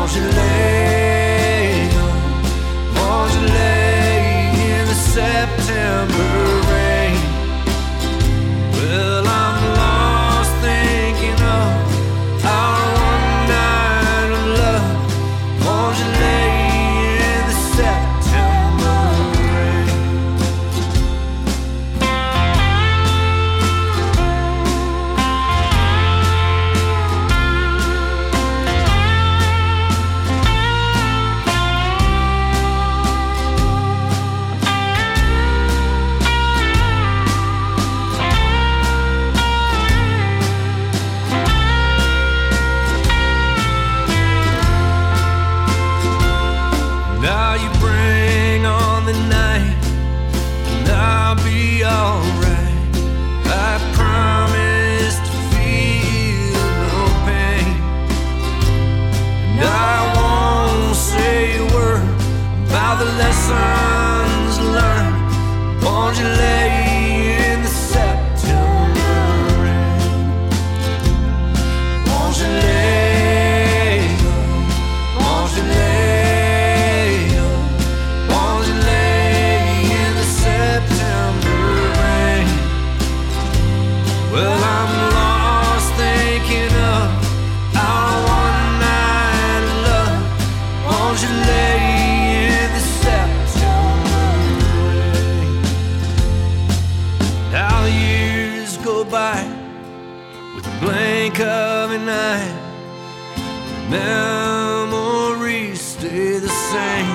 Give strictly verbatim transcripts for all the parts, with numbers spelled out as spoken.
Won't you lay, won't you lay in the September rain? Well, I'm lost thinking of our one night of love. Won't you lay in the September rain? Now you bring on the night, and I'll be alright. I promise to feel no pain, and I won't say a word about the lessons learned. Won't you lay in the September rain? Won't you lay, won't you lay? Well, I'm lost thinking of our one night of love. Won't you lay in the September rain? How the years go by with the blink of an eye. Memories stay the same,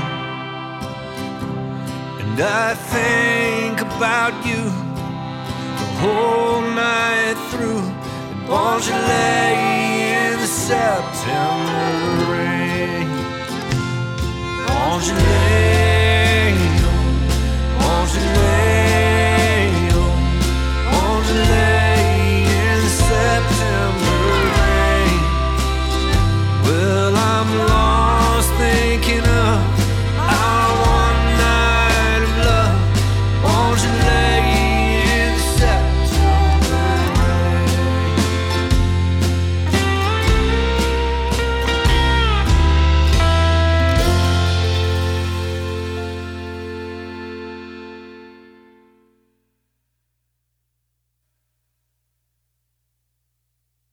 and I think about you whole night through. And won't you lay in the September rain? Won't you lay